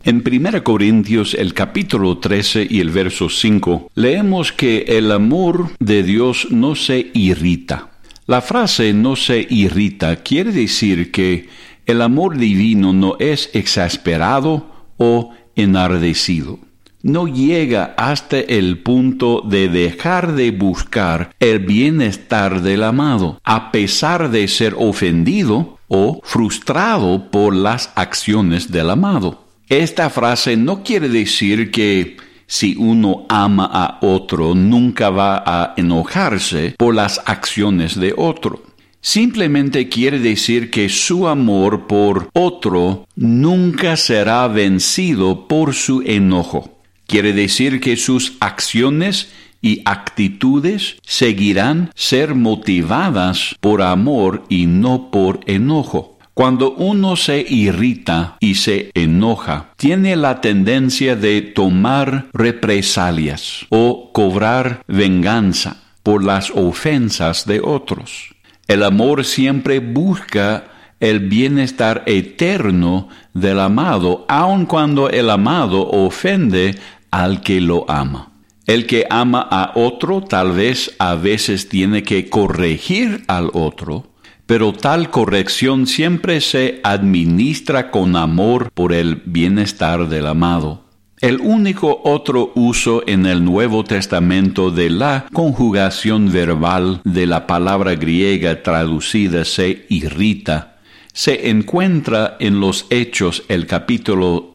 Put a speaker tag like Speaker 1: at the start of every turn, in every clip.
Speaker 1: En 1 Corintios, el capítulo 13 y el verso 5, leemos que el amor de Dios no se irrita. La frase no se irrita quiere decir que el amor divino no es exasperado o enardecido. No llega hasta el punto de dejar de buscar el bienestar del amado, a pesar de ser ofendido o frustrado por las acciones del amado. Esta frase no quiere decir que si uno ama a otro, nunca va a enojarse por las acciones de otro. Simplemente quiere decir que su amor por otro nunca será vencido por su enojo. Quiere decir que sus acciones y actitudes seguirán ser motivadas por amor y no por enojo. Cuando uno se irrita y se enoja, tiene la tendencia de tomar represalias o cobrar venganza por las ofensas de otros. El amor siempre busca el bienestar eterno del amado, aun cuando el amado ofende al que lo ama. El que ama a otro tal vez a veces tiene que corregir al otro, pero tal corrección siempre se administra con amor por el bienestar del amado. El único otro uso en el Nuevo Testamento de la conjugación verbal de la palabra griega traducida se irrita se encuentra en los Hechos, el capítulo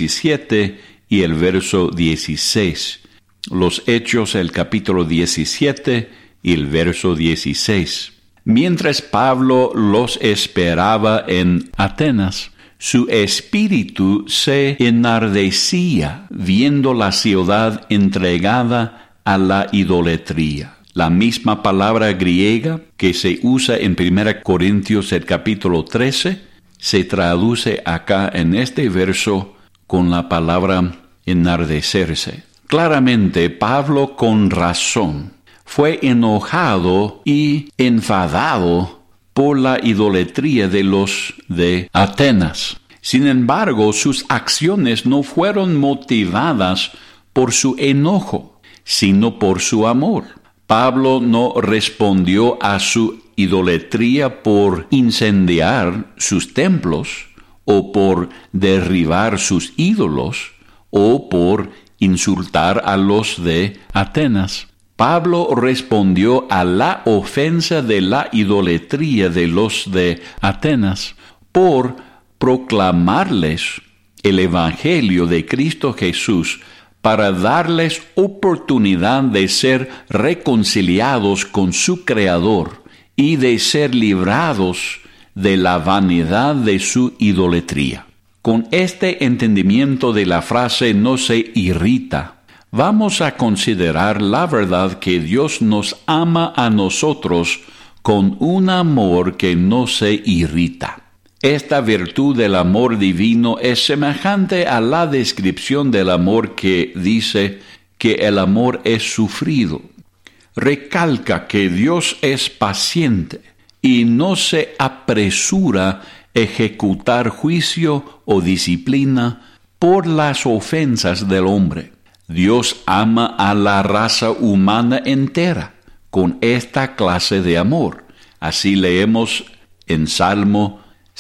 Speaker 1: 17 y el verso 16. Los Hechos, el capítulo 17 y el verso 16. Mientras Pablo los esperaba en Atenas, su espíritu se enardecía viendo la ciudad entregada a la idolatría. La misma palabra griega que se usa en 1 Corintios el capítulo 13 se traduce acá en este verso con la palabra enardecerse. Claramente, Pablo con razón fue enojado y enfadado por la idolatría de los de Atenas. Sin embargo, sus acciones no fueron motivadas por su enojo, sino por su amor. Pablo no respondió a su idolatría por incendiar sus templos, o por derribar sus ídolos, o por insultar a los de Atenas. Pablo respondió a la ofensa de la idolatría de los de Atenas por proclamarles el Evangelio de Cristo Jesús para darles oportunidad de ser reconciliados con su Creador y de ser librados de la vanidad de su idolatría. Con este entendimiento de la frase no se irrita, vamos a considerar la verdad que Dios nos ama a nosotros con un amor que no se irrita. Esta virtud del amor divino es semejante a la descripción del amor que dice que el amor es sufrido. Recalca que Dios es paciente y no se apresura a ejecutar juicio o disciplina por las ofensas del hombre. Dios ama a la raza humana entera con esta clase de amor. Así leemos en Salmo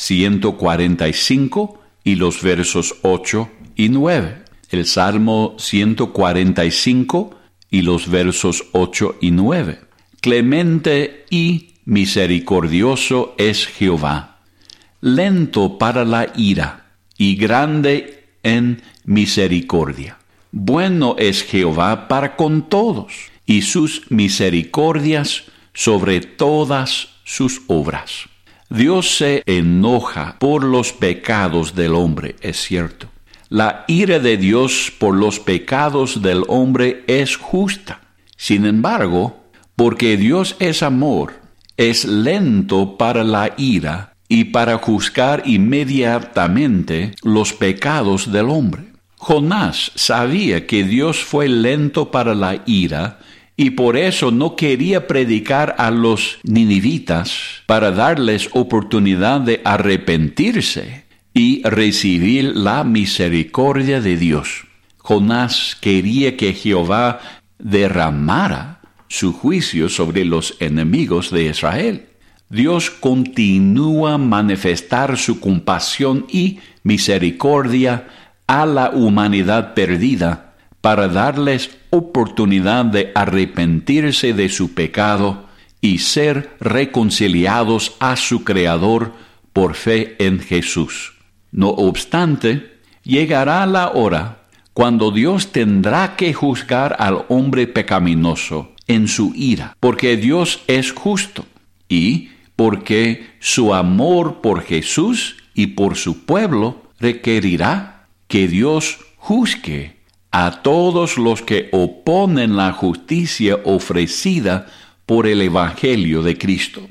Speaker 1: 145 y los versos 8 y 9. El Salmo 145 y los versos 8 y 9. Clemente y misericordioso es Jehová, lento para la ira y grande en misericordia. Bueno es Jehová para con todos, y sus misericordias sobre todas sus obras. Dios se enoja por los pecados del hombre, es cierto. La ira de Dios por los pecados del hombre es justa. Sin embargo, porque Dios es amor, es lento para la ira y para juzgar inmediatamente los pecados del hombre. Jonás sabía que Dios fue lento para la ira y por eso no quería predicar a los ninivitas para darles oportunidad de arrepentirse y recibir la misericordia de Dios. Jonás quería que Jehová derramara su juicio sobre los enemigos de Israel. Dios continúa a manifestar su compasión y misericordia a la humanidad perdida para darles oportunidad de arrepentirse de su pecado y ser reconciliados a su Creador por fe en Jesús. No obstante, llegará la hora cuando Dios tendrá que juzgar al hombre pecaminoso en su ira, porque Dios es justo y porque su amor por Jesús y por su pueblo requerirá que Dios juzgue a todos los que oponen la justicia ofrecida por el Evangelio de Cristo.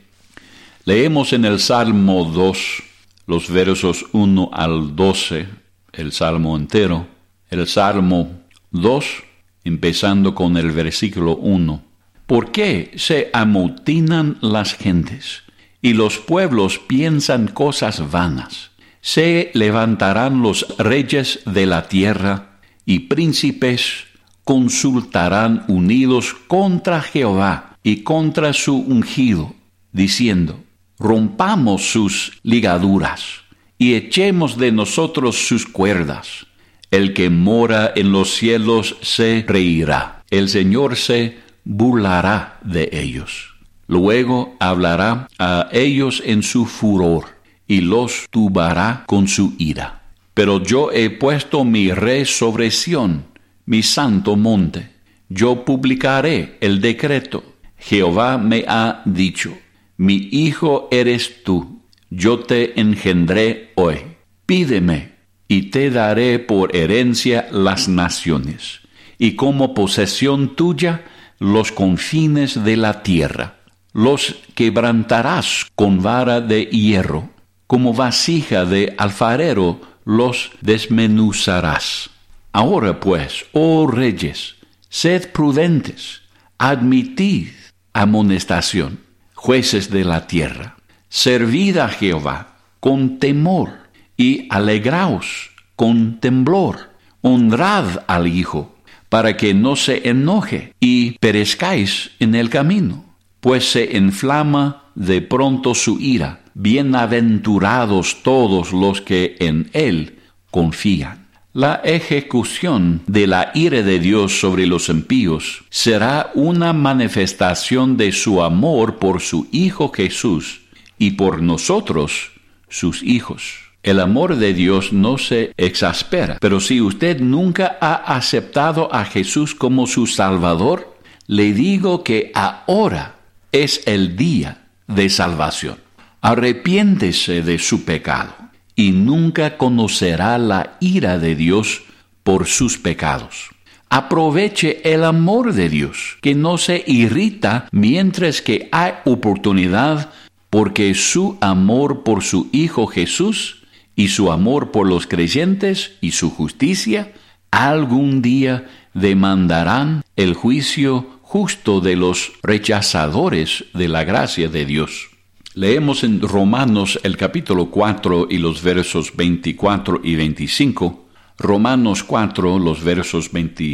Speaker 1: Leemos en el Salmo 2, los versos 1 al 12, el Salmo entero. El Salmo 2, empezando con el versículo 1. ¿Por qué se amotinan las gentes y los pueblos piensan cosas vanas? Se levantarán los reyes de la tierra y príncipes consultarán unidos contra Jehová y contra su ungido, diciendo: rompamos sus ligaduras y echemos de nosotros sus cuerdas. El que mora en los cielos se reirá. El Señor se burlará de ellos. Luego hablará a ellos en su furor y los turbará con su ira. Pero yo he puesto mi rey sobre Sión, mi santo monte. Yo publicaré el decreto. Jehová me ha dicho: mi hijo eres tú. Yo te engendré hoy. Pídeme y te daré por herencia las naciones, y como posesión tuya los confines de la tierra. Los quebrantarás con vara de hierro, como vasija de alfarero los desmenuzarás. Ahora pues, oh reyes, sed prudentes, admitid amonestación, jueces de la tierra. Servid a Jehová con temor y alegraos con temblor. Honrad al Hijo, para que no se enoje y perezcáis en el camino, pues se inflama de pronto su ira. Bienaventurados todos los que en él confían. La ejecución de la ira de Dios sobre los impíos será una manifestación de su amor por su Hijo Jesús y por nosotros, sus hijos. El amor de Dios no se exaspera, pero si usted nunca ha aceptado a Jesús como su Salvador, le digo que ahora es el día de salvación. Arrepiéntese de su pecado y nunca conocerá la ira de Dios por sus pecados. Aproveche el amor de Dios, que no se irrita mientras que hay oportunidad, porque su amor por su Hijo Jesús y su amor por los creyentes y su justicia algún día demandarán el juicio justo de los rechazadores de la gracia de Dios. Leemos en Romanos el capítulo 4 y los versos 24 y 25. Romanos 4, los versos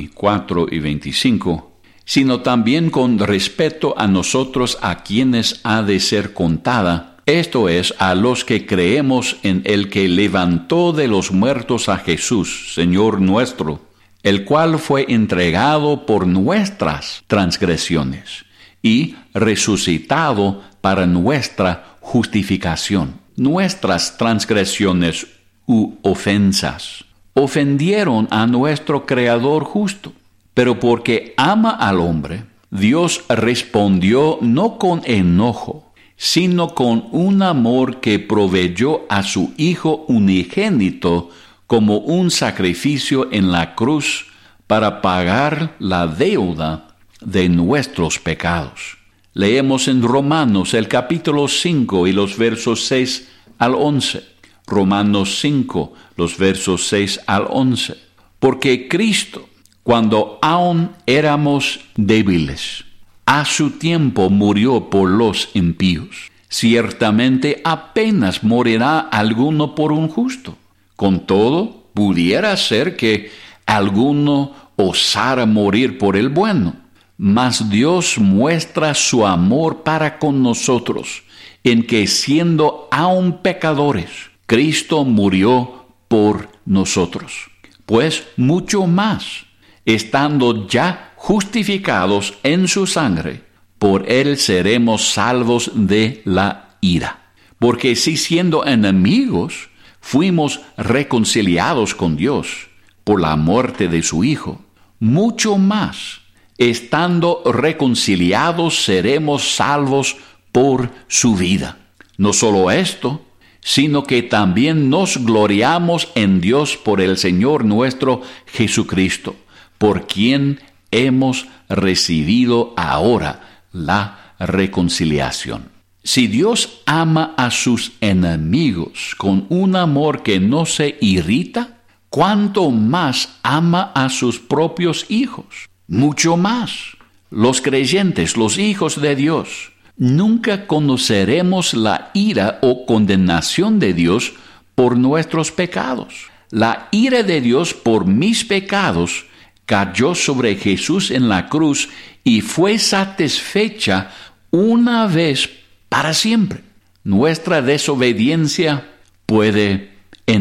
Speaker 1: 24 y 25. Sino también con respeto a nosotros, a quienes ha de ser contada, esto es, a los que creemos en el que levantó de los muertos a Jesús, Señor nuestro, el cual fue entregado por nuestras transgresiones y resucitado para nuestra justificación. Nuestras transgresiones u ofensas ofendieron a nuestro Creador justo, pero porque ama al hombre, Dios respondió no con enojo, sino con un amor que proveyó a su Hijo unigénito como un sacrificio en la cruz para pagar la deuda de nuestros pecados. Leemos en Romanos el capítulo 5 y los versos 6 al 11. Romanos 5, los versos 6 al 11. Porque Cristo, cuando aún éramos débiles, a su tiempo murió por los impíos. Ciertamente apenas morirá alguno por un justo, Con todo, pudiera ser que alguno osara morir por el bueno, mas Dios muestra su amor para con nosotros, en que siendo aún pecadores, Cristo murió por nosotros. Pues mucho más, estando ya justificados en su sangre, por él seremos salvos de la ira. Porque si siendo enemigos, fuimos reconciliados con Dios por la muerte de su Hijo, mucho más, estando reconciliados, seremos salvos por su vida. No solo esto, sino que también nos gloriamos en Dios por el Señor nuestro Jesucristo, por quien hemos recibido ahora la reconciliación. Si Dios ama a sus enemigos con un amor que no se irrita, ¿cuánto más ama a sus propios hijos? Mucho más. Los creyentes, los hijos de Dios, nunca conoceremos la ira o condenación de Dios por nuestros pecados. La ira de Dios por mis pecados cayó sobre Jesús en la cruz y fue satisfecha una vez para siempre. Nuestra desobediencia puede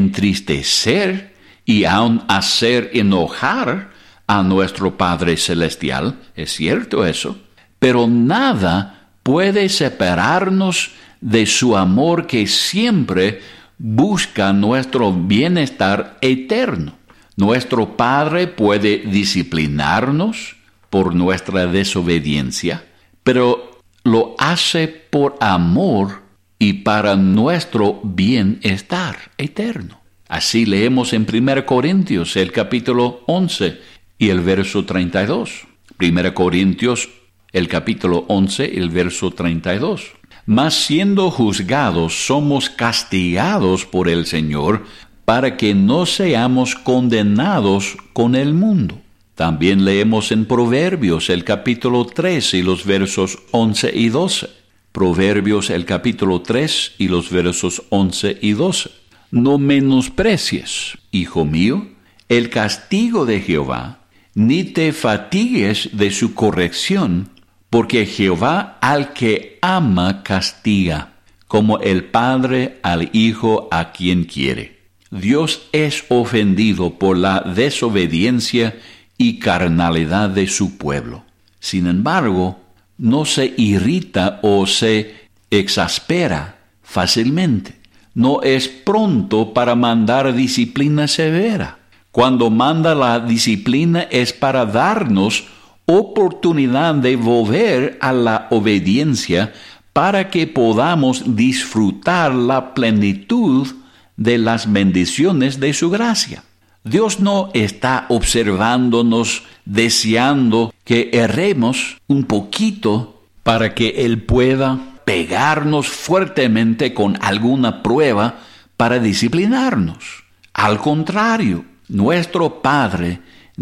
Speaker 1: entristecer y aún hacer enojar a nuestro Padre Celestial, es cierto eso, pero nada puede separarnos de su amor que siempre busca nuestro bienestar eterno. Nuestro Padre puede disciplinarnos por nuestra desobediencia, pero lo hace por amor y para nuestro bienestar eterno. Así leemos en 1 Corintios, el capítulo 11 y el verso 32. 1 Corintios, el capítulo 11, el verso 32. Mas siendo juzgados, somos castigados por el Señor, para que no seamos condenados con el mundo. También leemos en Proverbios, el capítulo 3 y los versos 11 y 12. Proverbios, el capítulo 3 y los versos 11 y 12. No menosprecies, hijo mío, el castigo de Jehová, ni te fatigues de su corrección, porque Jehová al que ama castiga, como el padre al hijo a quien quiere. Dios es ofendido por la desobediencia y carnalidad de su pueblo. Sin embargo, no se irrita o se exaspera fácilmente. No es pronto para mandar disciplina severa. Cuando manda la disciplina es para darnos oportunidad de volver a la obediencia para que podamos disfrutar la plenitud de las bendiciones de su gracia. Dios no está observándonos, deseando que erremos un poquito para que Él pueda pegarnos fuertemente con alguna prueba para disciplinarnos. Al contrario, nuestro Padre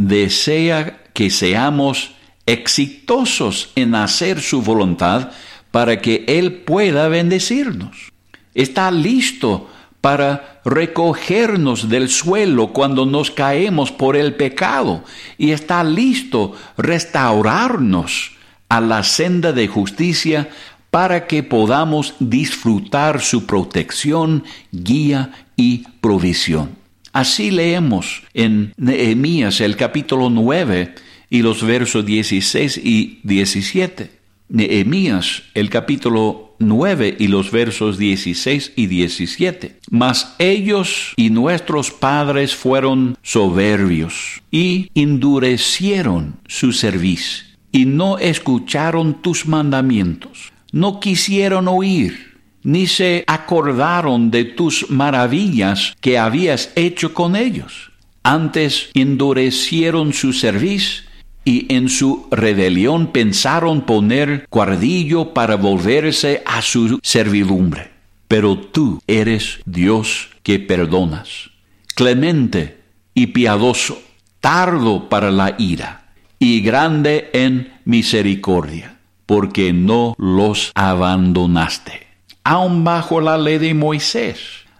Speaker 1: desea que seamos exitosos en hacer su voluntad para que Él pueda bendecirnos. Está listo para recogernos del suelo cuando nos caemos por el pecado, y está listo restaurarnos a la senda de justicia para que podamos disfrutar su protección, guía y provisión. Así leemos en Nehemías el capítulo 9 y los versos 16 y 17. Nehemías el capítulo 9 y los versos 16 y 17. Mas ellos y nuestros padres fueron soberbios y endurecieron su cerviz y no escucharon tus mandamientos. No quisieron oír, ni se acordaron de tus maravillas que habías hecho con ellos. Antes endurecieron su cerviz y en su rebelión pensaron poner cuartillo para volverse a su servidumbre. Pero tú eres Dios que perdonas, clemente y piadoso, tardo para la ira y grande en misericordia, porque no los abandonaste. Aun bajo la ley de Moisés,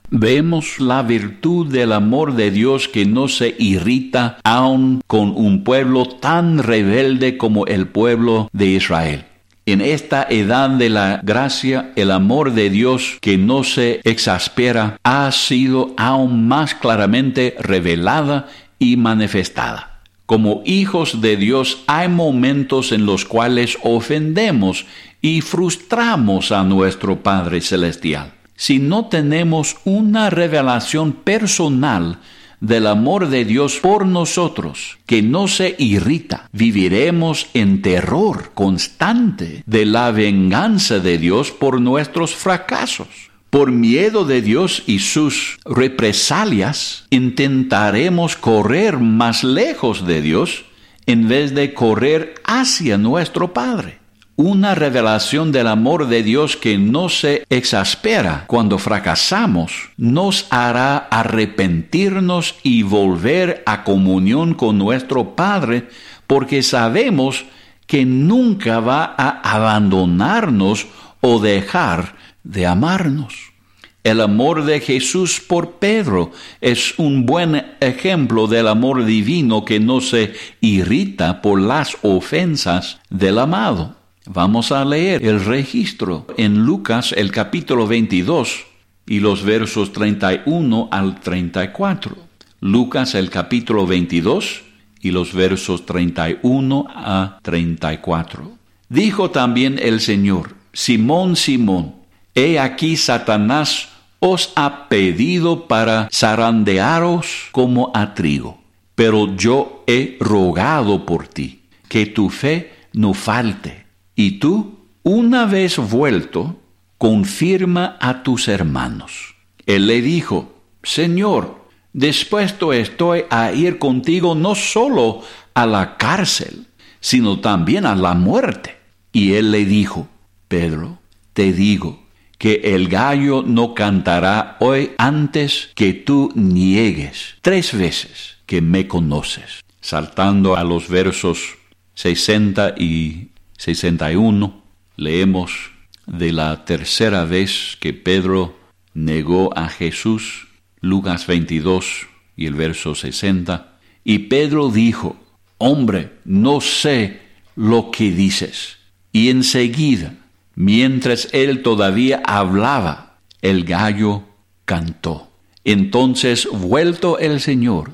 Speaker 1: vemos la virtud del amor de Dios que no se irrita aun con un pueblo tan rebelde como el pueblo de Israel. En esta edad de la gracia, el amor de Dios que no se exaspera ha sido aún más claramente revelada y manifestada. Como hijos de Dios hay momentos en los cuales ofendemos y frustramos a nuestro Padre Celestial. Si no tenemos una revelación personal del amor de Dios por nosotros, que no se irrita, viviremos en terror constante de la venganza de Dios por nuestros fracasos. Por miedo de Dios y sus represalias, intentaremos correr más lejos de Dios en vez de correr hacia nuestro Padre. Una revelación del amor de Dios que no se exaspera cuando fracasamos nos hará arrepentirnos y volver a comunión con nuestro Padre, porque sabemos que nunca va a abandonarnos o dejar de amarnos. El amor de Jesús por Pedro es un buen ejemplo del amor divino que no se irrita por las ofensas del amado. Vamos a leer el registro en Lucas, el capítulo 22, y los versos 31 al 34. Lucas, el capítulo 22, y los versos 31 a 34. Dijo también el Señor: Simón, Simón, he aquí Satanás os ha pedido para zarandearos como a trigo. Pero yo he rogado por ti, que tu fe no falte. Y tú, una vez vuelto, confirma a tus hermanos. Él le dijo: Señor, dispuesto estoy a ir contigo no solo a la cárcel, sino también a la muerte. Y él le dijo: Pedro, te digo que el gallo no cantará hoy antes que tú niegues 3 veces que me conoces. Saltando a los versos 60 y 61, leemos de la tercera vez que Pedro negó a Jesús, Lucas 22 y el verso 60. Y Pedro dijo: Hombre, no sé lo que dices. Y enseguida, mientras él todavía hablaba, el gallo cantó. Entonces, vuelto el Señor,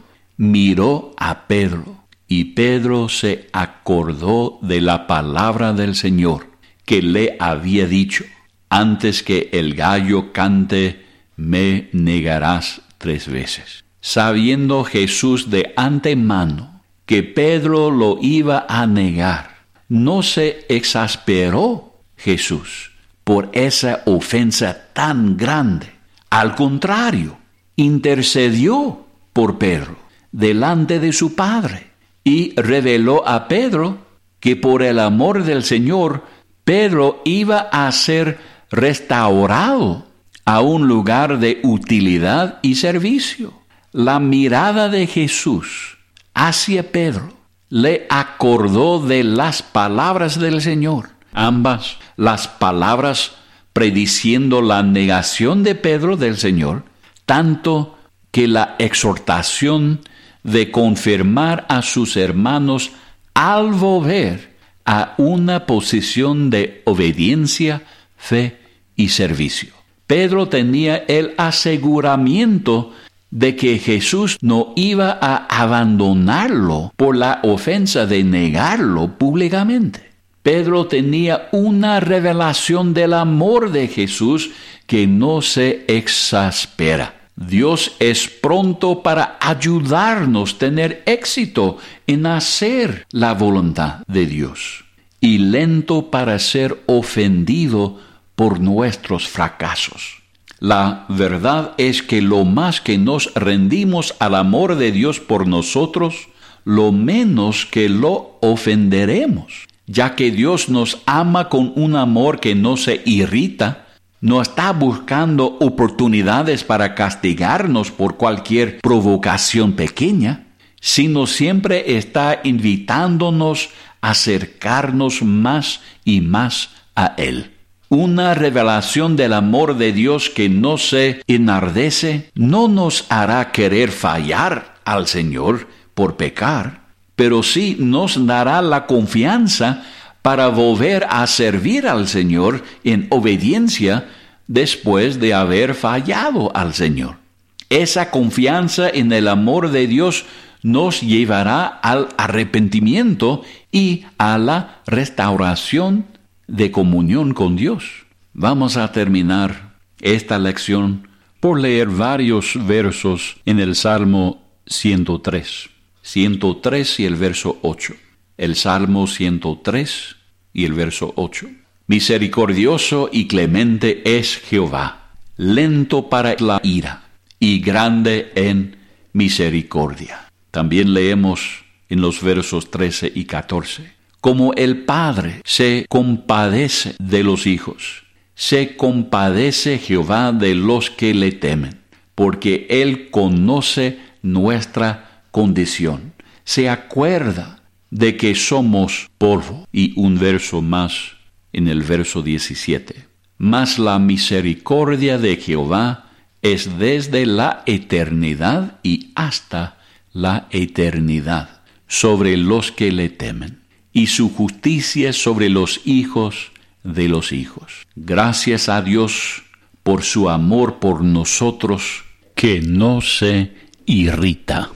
Speaker 1: miró a Pedro, y Pedro se acordó de la palabra del Señor, que le había dicho: antes que el gallo cante, me negarás 3 veces. Sabiendo Jesús de antemano que Pedro lo iba a negar, no se exasperó Jesús por esa ofensa tan grande. Al contrario, intercedió por Pedro delante de su Padre y reveló a Pedro que por el amor del Señor, Pedro iba a ser restaurado a un lugar de utilidad y servicio. La mirada de Jesús hacia Pedro le acordó de las palabras del Señor. Ambas, las palabras prediciendo la negación de Pedro del Señor, tanto que la exhortación de confirmar a sus hermanos al volver a una posición de obediencia, fe y servicio. Pedro tenía el aseguramiento de que Jesús no iba a abandonarlo por la ofensa de negarlo públicamente. Pedro tenía una revelación del amor de Jesús que no se exaspera. Dios es pronto para ayudarnos a tener éxito en hacer la voluntad de Dios y lento para ser ofendido por nuestros fracasos. La verdad es que lo más que nos rendimos al amor de Dios por nosotros, lo menos que lo ofenderemos, ya que Dios nos ama con un amor que no se irrita, no está buscando oportunidades para castigarnos por cualquier provocación pequeña, sino siempre está invitándonos a acercarnos más y más a Él. Una revelación del amor de Dios que no se enardece no nos hará querer fallar al Señor por pecar, pero sí nos dará la confianza para volver a servir al Señor en obediencia después de haber fallado al Señor. Esa confianza en el amor de Dios nos llevará al arrepentimiento y a la restauración de comunión con Dios. Vamos a terminar esta lección por leer varios versos en el Salmo 103. 103 y el verso 8. El Salmo 103 y el verso 8. Misericordioso y clemente es Jehová, lento para la ira y grande en misericordia. También leemos en los versos 13 y 14. Como el Padre se compadece de los hijos, se compadece Jehová de los que le temen, porque Él conoce nuestra condición. Se acuerda de que somos polvo. Y un verso más en el verso 17. Mas la misericordia de Jehová es desde la eternidad y hasta la eternidad sobre los que le temen, y su justicia sobre los hijos de los hijos. Gracias a Dios por su amor por nosotros, que no se irrita.